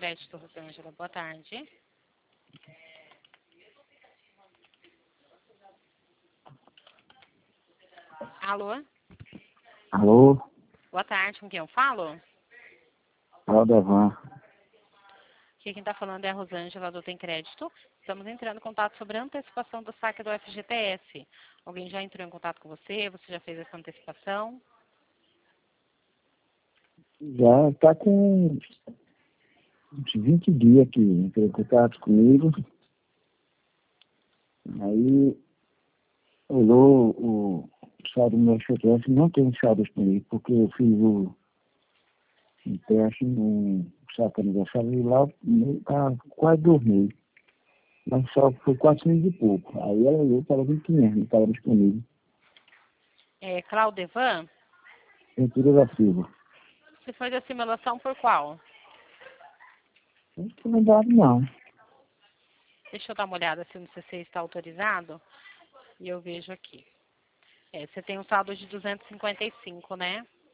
Crédito, Rosângela. Boa tarde. Alô? Alô? Boa tarde, com quem eu falo? Aldevan. Aqui quem está falando é a Rosângela do Tem Crédito. Estamos entrando em contato sobre a antecipação do saque do FGTS. Alguém já entrou em contato com você? Você já fez essa antecipação? Já está com uns 20 dias que entrou em contato comigo. Aí olhou o saldo do meu FGTS, não tem saldo disponível, porque eu fiz o empréstimo, um saco aniversário e lá tá quase 2 meses. Mas só foi 400 e pouco. Aí ela olhou para 1.500, não estava disponível. Claudevan, Ventura da Silva. você fez a simulação por qual? Não tem mandado não. Deixa eu dar uma olhada se o CC está autorizado. E eu vejo aqui. Você tem um saldo de 255, né?